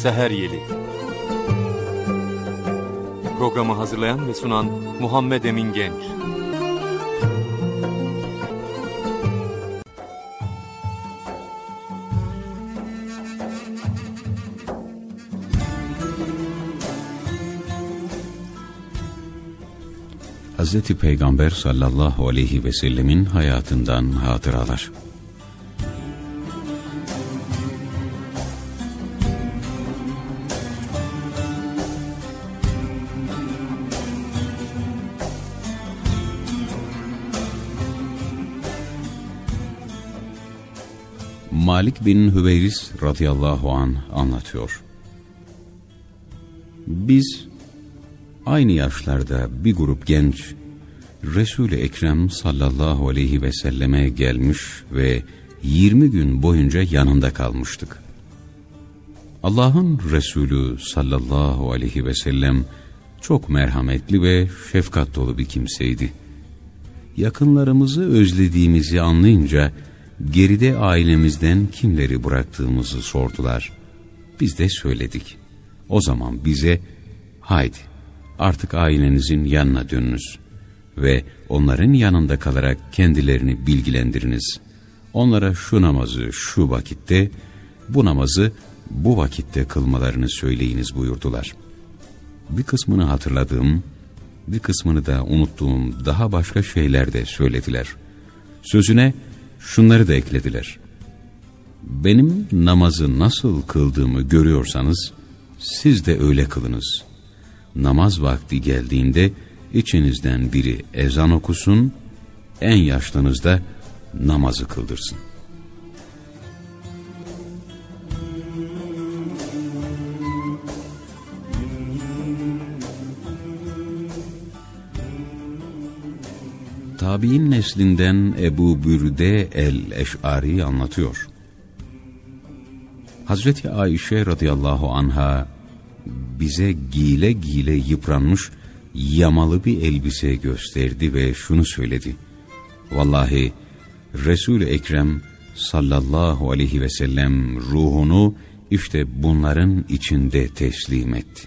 Seher Yeli. Programı hazırlayan ve sunan Muhammed Emin Genç. Hazreti Peygamber sallallahu aleyhi ve sellemin hayatından hatıralar. Malik bin Hüveyris radıyallahu anh anlatıyor. Biz aynı yaşlarda bir grup genç Resul-i Ekrem sallallahu aleyhi ve selleme gelmiş ve 20 gün boyunca yanında kalmıştık. Allah'ın Resulü sallallahu aleyhi ve sellem çok merhametli ve şefkat dolu bir kimseydi. Yakınlarımızı özlediğimizi anlayınca geride ailemizden kimleri bıraktığımızı sordular. Biz de söyledik. O zaman bize haydi artık ailenizin yanına dönünüz ve onların yanında kalarak kendilerini bilgilendiriniz. Onlara şu namazı şu vakitte, bu namazı bu vakitte kılmalarını söyleyiniz buyurdular. Bir kısmını hatırladığım, bir kısmını da unuttuğum daha başka şeyler de söylediler. Sözüne şunları da eklediler. Benim namazı nasıl kıldığımı görüyorsanız siz de öyle kılınız. Namaz vakti geldiğinde içinizden biri ezan okusun, en yaşlınız da namazı kıldırsın. Tabi'in neslinden Ebu Bürde el-Eş'ari anlatıyor. Hazreti Ayşe radıyallahu anha bize giyile giyile yıpranmış yamalı bir elbise gösterdi ve şunu söyledi. Vallahi Resul-i Ekrem sallallahu aleyhi ve sellem ruhunu işte bunların içinde teslim etti.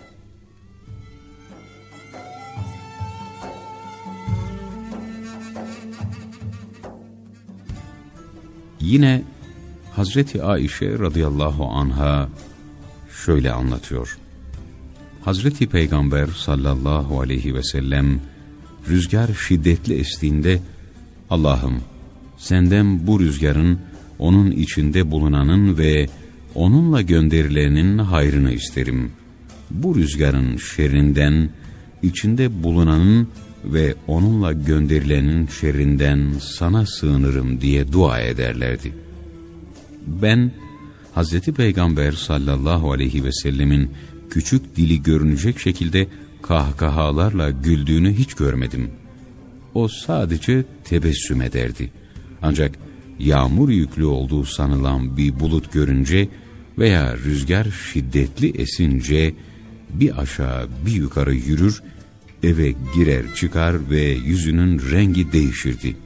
Yine Hazreti Ayşe radıyallahu anha şöyle anlatıyor. Hazreti Peygamber sallallahu aleyhi ve sellem rüzgar şiddetli estiğinde Allah'ım senden bu rüzgarın onun içinde bulunanın ve onunla gönderilenin hayrını isterim. Bu rüzgarın şerrinden, içinde bulunanın ve onunla gönderilenin şerrinden sana sığınırım diye dua ederlerdi. Ben Hazreti Peygamber sallallahu aleyhi ve sellemin küçük dili görünecek şekilde kahkahalarla güldüğünü hiç görmedim. O sadece tebessüm ederdi. Ancak yağmur yüklü olduğu sanılan bir bulut görünce veya rüzgar şiddetli esince bir aşağı bir yukarı yürür, eve girer çıkar ve yüzünün rengi değişirdi.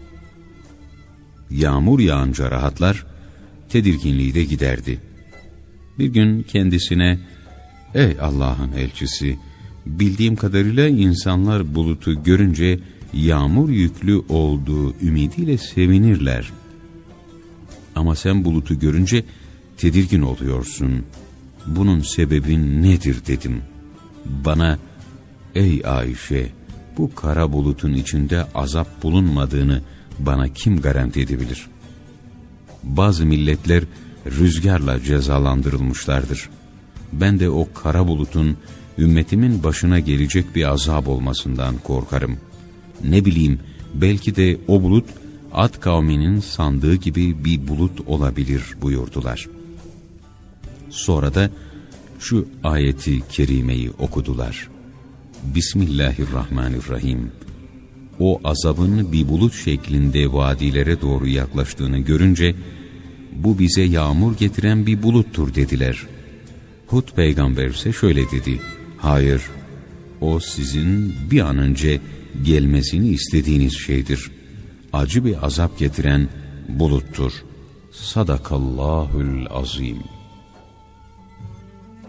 Yağmur yağınca rahatlar, tedirginliği de giderdi. Bir gün kendisine, ''Ey Allah'ın elçisi, bildiğim kadarıyla insanlar bulutu görünce yağmur yüklü olduğu ümidiyle sevinirler. Ama sen bulutu görünce tedirgin oluyorsun. Bunun sebebi nedir?'' dedim. Bana, ''Ey Ayşe, bu kara bulutun içinde azap bulunmadığını bana kim garanti edebilir? Bazı milletler rüzgarla cezalandırılmışlardır. Ben de o kara bulutun ümmetimin başına gelecek bir azap olmasından korkarım. Ne bileyim, belki de o bulut Ad kavminin sandığı gibi bir bulut olabilir buyurdular. Sonra da şu ayeti kerimeyi okudular. Bismillahirrahmanirrahim. O azabın bir bulut şeklinde vadilere doğru yaklaştığını görünce, bu bize yağmur getiren bir buluttur dediler. Hud peygamber ise şöyle dedi. Hayır, o sizin bir an önce gelmesini istediğiniz şeydir. Acı bir azap getiren buluttur. Sadakallahul azim.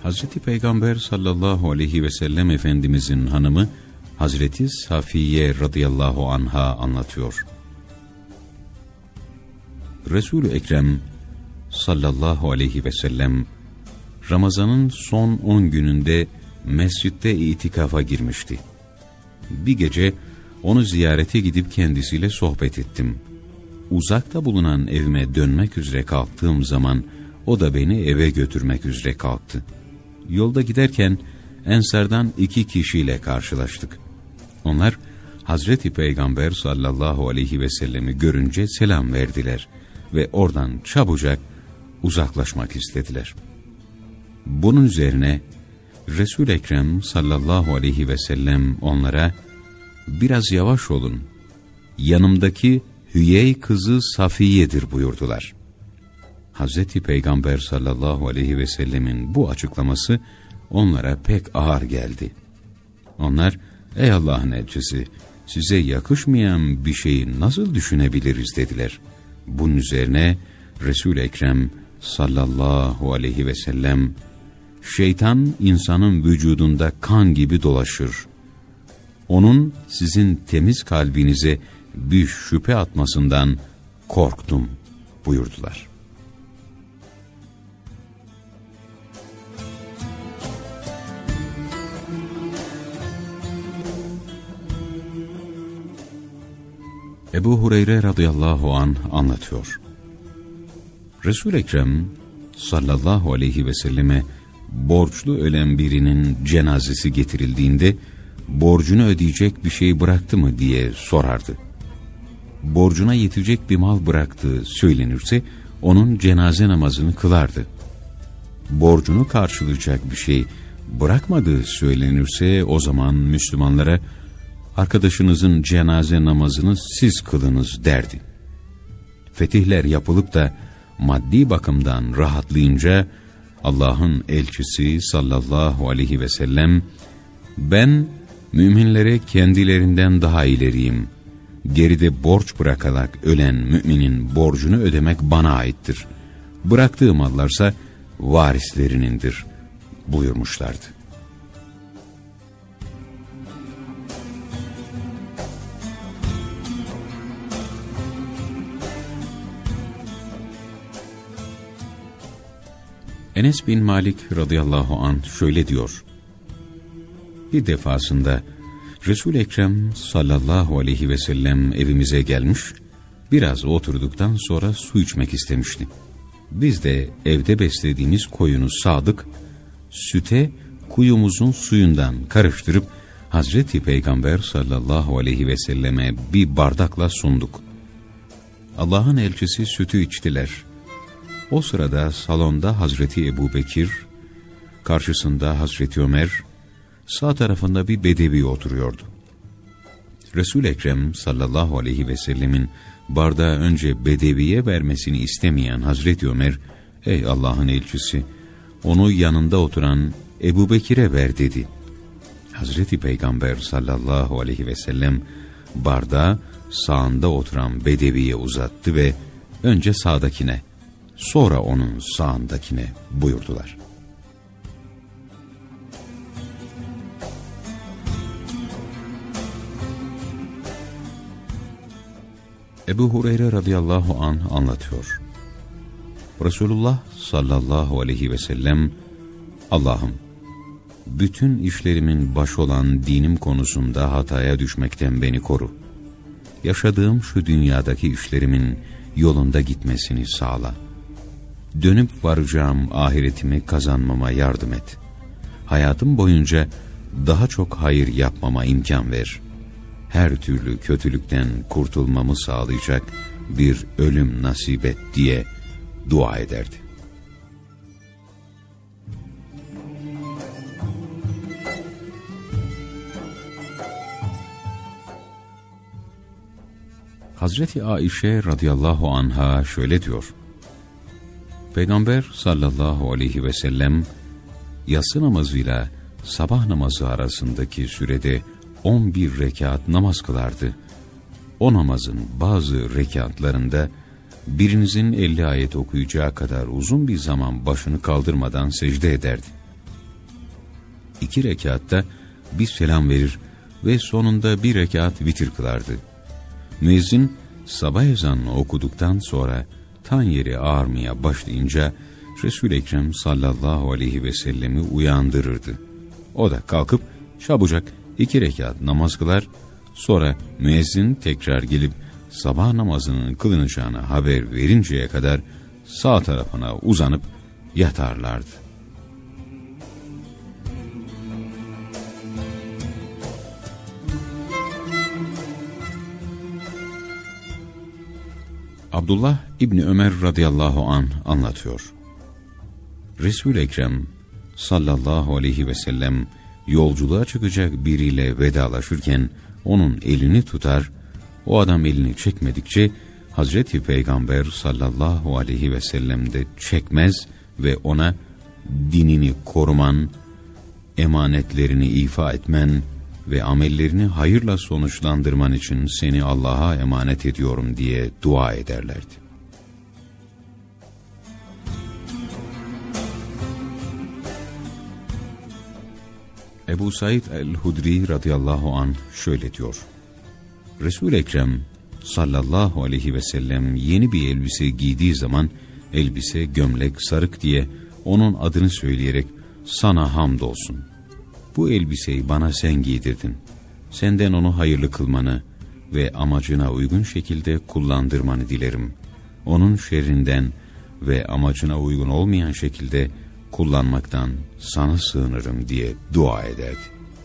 Hazreti Peygamber sallallahu aleyhi ve sellem Efendimizin hanımı Hazreti Safiye radıyallahu anha anlatıyor. Resul-i Ekrem sallallahu aleyhi ve sellem Ramazan'ın son 10 gününde mescitte itikafa girmişti. Bir gece onu ziyarete gidip kendisiyle sohbet ettim. Uzakta bulunan evime dönmek üzere kalktığım zaman o da beni eve götürmek üzere kalktı. Yolda giderken Ensar'dan 2 kişiyle karşılaştık. Onlar Hazreti Peygamber sallallahu aleyhi ve sellemi görünce selam verdiler ve oradan çabucak uzaklaşmak istediler. Bunun üzerine Resul-i Ekrem sallallahu aleyhi ve sellem onlara biraz yavaş olun, yanımdaki Hüyey kızı Safiye'dir buyurdular. Hazreti Peygamber sallallahu aleyhi ve sellemin bu açıklaması onlara pek ağır geldi. Onlar, ey Allah'ın elçisi, size yakışmayan bir şeyi nasıl düşünebiliriz dediler. Bunun üzerine Resul-i Ekrem sallallahu aleyhi ve sellem, şeytan insanın vücudunda kan gibi dolaşır. Onun sizin temiz kalbinize bir şüphe atmasından korktum buyurdular. Ebu Hureyre radıyallahu anh anlatıyor. Resul-i Ekrem sallallahu aleyhi ve selleme borçlu ölen birinin cenazesi getirildiğinde borcunu ödeyecek bir şey bıraktı mı diye sorardı. Borcuna yetecek bir mal bıraktığı söylenirse onun cenaze namazını kılardı. Borcunu karşılayacak bir şey bırakmadığı söylenirse o zaman Müslümanlara arkadaşınızın cenaze namazını siz kılınız derdi. Fetihler yapılıp da maddi bakımdan rahatlayınca Allah'ın elçisi sallallahu aleyhi ve sellem, ben müminlere kendilerinden daha ileriyim. Geride borç bırakarak ölen müminin borcunu ödemek bana aittir. Bıraktığı mallarsa varislerinindir buyurmuşlardı. Enes bin Malik radıyallahu anh şöyle diyor. Bir defasında Resul-i Ekrem sallallahu aleyhi ve sellem evimize gelmiş, biraz oturduktan sonra su içmek istemişti. Biz de evde beslediğimiz koyunu sağdık, süte kuyumuzun suyundan karıştırıp Hazreti Peygamber sallallahu aleyhi ve selleme bir bardakla sunduk. Allah'ın elçisi sütü içtiler. O sırada salonda Hazreti Ebubekir, karşısında Hazreti Ömer, sağ tarafında bir bedevi oturuyordu. Resul-i Ekrem sallallahu aleyhi ve sellemin bardağı önce bedeviye vermesini istemeyen Hazreti Ömer, ey Allah'ın elçisi, onu yanında oturan Ebubekir'e ver dedi. Hazreti Peygamber sallallahu aleyhi ve sellem bardağı sağında oturan bedeviye uzattı ve önce sağdakine, sonra onun sağındakine buyurdular. Ebu Hureyre radıyallahu anh anlatıyor. Resulullah sallallahu aleyhi ve sellem, Allah'ım, bütün işlerimin başı olan dinim konusunda hataya düşmekten beni koru. Yaşadığım şu dünyadaki işlerimin yolunda gitmesini sağla. Dönüp varacağım ahiretimi kazanmama yardım et. Hayatım boyunca daha çok hayır yapmama imkan ver. Her türlü kötülükten kurtulmamı sağlayacak bir ölüm nasip et diye dua ederdi. Hazreti Aişe radıyallahu anha şöyle diyor. Peygamber sallallahu aleyhi ve sellem yatsı namazıyla sabah namazı arasındaki sürede 11 rekat namaz kılardı. O namazın bazı rekatlarında birinizin 50 ayet okuyacağı kadar uzun bir zaman başını kaldırmadan secde ederdi. 2 rekatta bir selam verir ve sonunda 1 rekat vitir kılardı. Müezzin sabah ezanını okuduktan sonra tan yeri ağarmaya başlayınca Resul-i Ekrem sallallahu aleyhi ve sellemi uyandırırdı. O da kalkıp çabucak 2 rekat namaz kılar, sonra müezzin tekrar gelip sabah namazının kılınacağını haber verinceye kadar sağ tarafına uzanıp yatarlardı. Abdullah İbni Ömer radıyallahu anh anlatıyor. Resul-i Ekrem sallallahu aleyhi ve sellem yolculuğa çıkacak biriyle vedalaşırken onun elini tutar, o adam elini çekmedikçe Hazreti Peygamber sallallahu aleyhi ve sellem de çekmez ve ona dinini koruman, emanetlerini ifa etmen ve amellerini hayırla sonuçlandırman için seni Allah'a emanet ediyorum diye dua ederlerdi. Ebu Said el-Hudri radıyallahu anh şöyle diyor. Resul-i Ekrem sallallahu aleyhi ve sellem yeni bir elbise giydiği zaman elbise, gömlek, sarık diye onun adını söyleyerek sana hamdolsun. Bu elbiseyi bana sen giydirdin. Senden onu hayırlı kılmanı ve amacına uygun şekilde kullandırmanı dilerim. Onun şerrinden ve amacına uygun olmayan şekilde kullanmaktan sana sığınırım diye dua ederdi.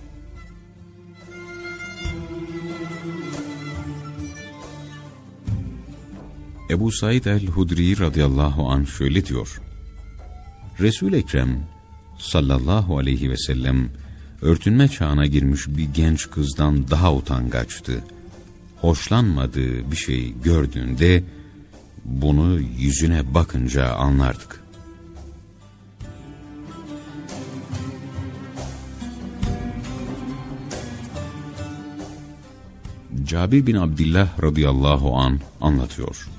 Ebu Said el-Hudri radıyallahu anh şöyle diyor. Resul-i Ekrem sallallahu aleyhi ve sellem örtünme çağına girmiş bir genç kızdan daha utangaçtı. Hoşlanmadığı bir şey gördüğünde bunu yüzüne bakınca anlardık. Cabir bin Abdillah radıyallahu anh anlatıyor.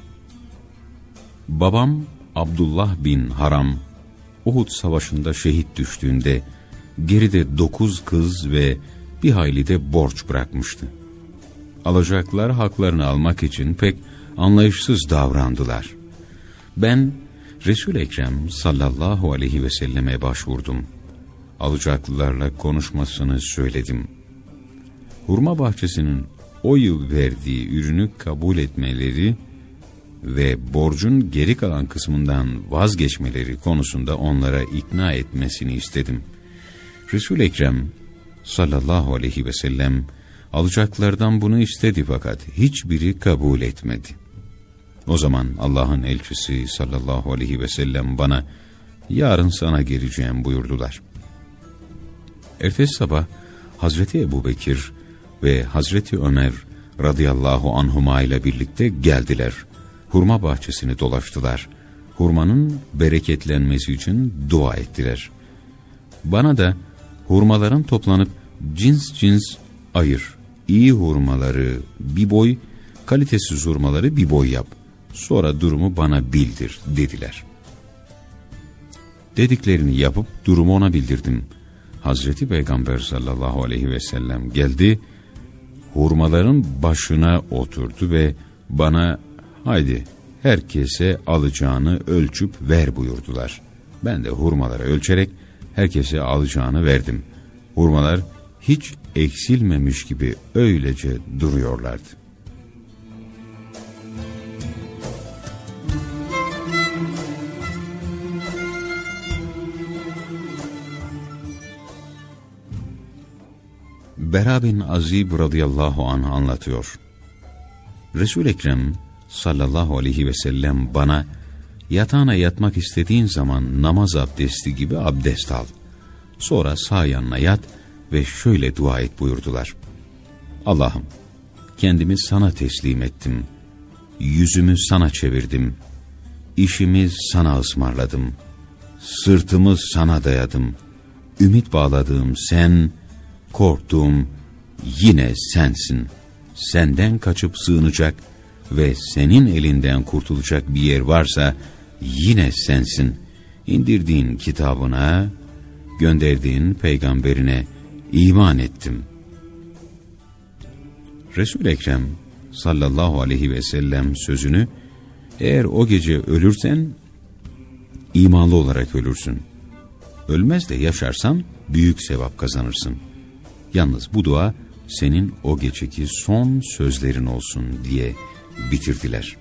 Babam Abdullah bin Haram Uhud savaşında şehit düştüğünde geride 9 kız ve bir hayli de borç bırakmıştı. Alacaklar haklarını almak için pek anlayışsız davrandılar. Ben Resul-i Ekrem sallallahu aleyhi ve selleme başvurdum. Alacaklılarla konuşmasını söyledim. Hurma bahçesinin o yıl verdiği ürünü kabul etmeleri ve borcun geri kalan kısmından vazgeçmeleri konusunda onlara ikna etmesini istedim. Resul-i Ekrem sallallahu aleyhi ve sellem alacaklardan bunu istedi fakat hiçbiri kabul etmedi. O zaman Allah'ın elçisi sallallahu aleyhi ve sellem bana yarın sana geleceğim buyurdular. Ertesi sabah Hazreti Ebubekir ve Hazreti Ömer radıyallahu anhuma ile birlikte geldiler. Hurma bahçesini dolaştılar. Hurmanın bereketlenmesi için dua ettiler. Bana da hurmaların toplanıp cins cins ayır. İyi hurmaları bir boy, kalitesiz hurmaları bir boy yap. Sonra durumu bana bildir dediler. Dediklerini yapıp durumu ona bildirdim. Hazreti Peygamber sallallahu aleyhi ve sellem geldi, hurmaların başına oturdu ve bana haydi herkese alacağını ölçüp ver buyurdular. Ben de hurmaları ölçerek herkese alacağını verdim. Hurmalar hiç eksilmemiş gibi öylece duruyorlardı. Bera bin Azib radıyallahu anh anlatıyor. Resul-i Ekrem sallallahu aleyhi ve sellem bana yatağına yatmak istediğin zaman namaz abdesti gibi abdest al. Sonra sağ yanına yat ve şöyle dua et buyurdular. Allah'ım, kendimi sana teslim ettim. Yüzümü sana çevirdim. İşimi sana ısmarladım. Sırtımı sana dayadım. Ümit bağladığım sen, korktuğum yine sensin. Senden kaçıp sığınacak ve senin elinden kurtulacak bir yer varsa yine sensin. İndirdiğin kitabına gönderdiğin peygamberine iman ettim. Resul-i Ekrem sallallahu aleyhi ve sellem sözünü, eğer o gece ölürsen imanlı olarak ölürsün. Ölmez de yaşarsan büyük sevap kazanırsın. Yalnız bu dua senin o geceki son sözlerin olsun diye bitirdiler.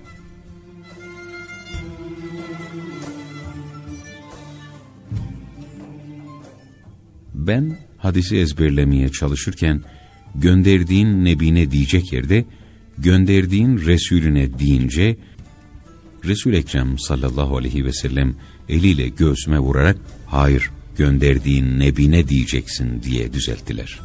Ben hadisi ezberlemeye çalışırken gönderdiğin nebine diyecek yerde gönderdiğin Resulüne deyince Resul-i Ekrem sallallahu aleyhi ve sellem eliyle göğsüme vurarak hayır gönderdiğin nebine diyeceksin diye düzelttiler.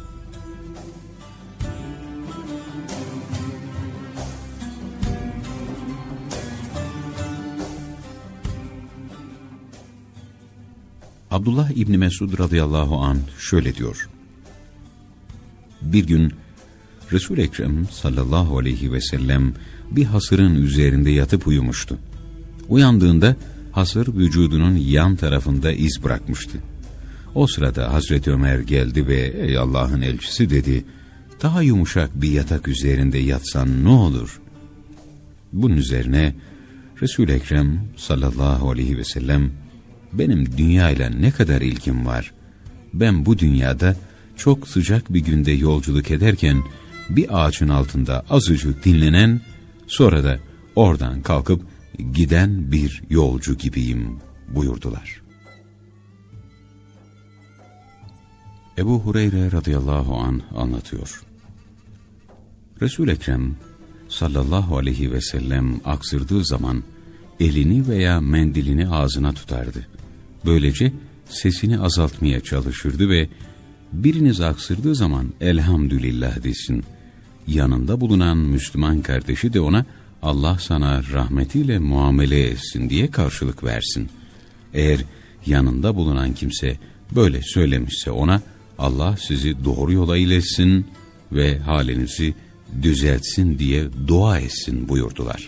Abdullah İbni Mesud radıyallahu anh şöyle diyor. Bir gün Resul-i Ekrem sallallahu aleyhi ve sellem bir hasırın üzerinde yatıp uyumuştu. Uyandığında hasır vücudunun yan tarafında iz bırakmıştı. O sırada Hazreti Ömer geldi ve ey Allah'ın elçisi dedi, daha yumuşak bir yatak üzerinde yatsan ne olur? Bunun üzerine Resul-i Ekrem sallallahu aleyhi ve sellem, benim dünyayla ne kadar ilgim var? Ben bu dünyada çok sıcak bir günde yolculuk ederken bir ağacın altında azıcık dinlenen, sonra da oradan kalkıp giden bir yolcu gibiyim buyurdular. Ebu Hureyre radıyallahu anh anlatıyor. Resul-i Ekrem sallallahu aleyhi ve sellem aksırdığı zaman elini veya mendilini ağzına tutardı. Böylece sesini azaltmaya çalışırdı ve biriniz aksırdığı zaman elhamdülillah desin. Yanında bulunan Müslüman kardeşi de ona Allah sana rahmetiyle muamele etsin diye karşılık versin. Eğer yanında bulunan kimse böyle söylemişse ona Allah sizi doğru yola iletsin ve halinizi düzeltsin diye dua etsin buyurdular.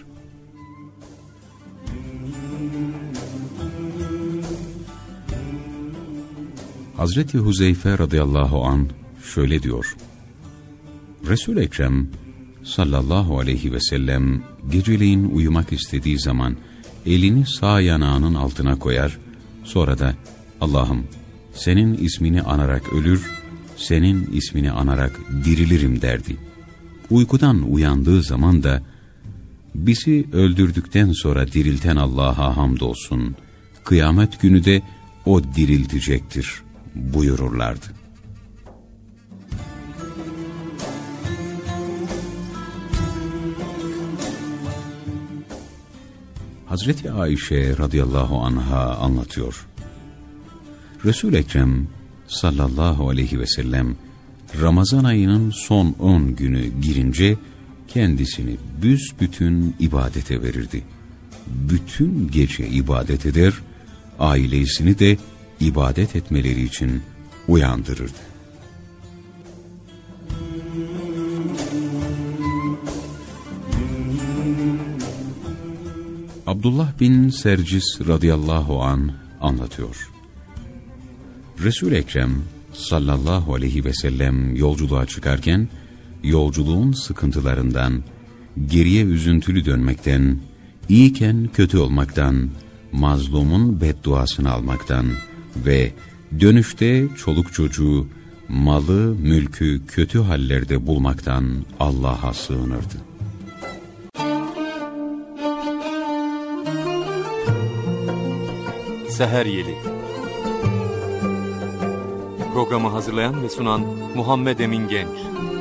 Hazreti Huzeyfe radıyallahu anh şöyle diyor. Resul-i Ekrem sallallahu aleyhi ve sellem geceleyin uyumak istediği zaman elini sağ yanağının altına koyar, sonra da Allah'ım senin ismini anarak ölür, senin ismini anarak dirilirim derdi. Uykudan uyandığı zaman da bizi öldürdükten sonra dirilten Allah'a hamdolsun, kıyamet günü de o diriltecektir buyururlardı. Hazreti Ayşe radıyallahu anha anlatıyor. Resul-i Ekrem sallallahu aleyhi ve sellem Ramazan ayının son 10 günü girince kendisini büsbütün ibadete verirdi. Bütün gece ibadet eder, ailesini de ibadet etmeleri için uyandırırdı. Abdullah bin Sercis radıyallahu anh anlatıyor. Resul-i Ekrem sallallahu aleyhi ve sellem yolculuğa çıkarken yolculuğun sıkıntılarından, geriye üzüntülü dönmekten, iyiyken kötü olmaktan, mazlumun bedduasını almaktan ve dönüşte çoluk çocuğu, malı, mülkü kötü hallerde bulmaktan Allah'a sığınırdı. Seher Yeli. Programı hazırlayan ve sunan Muhammed Emin Genç.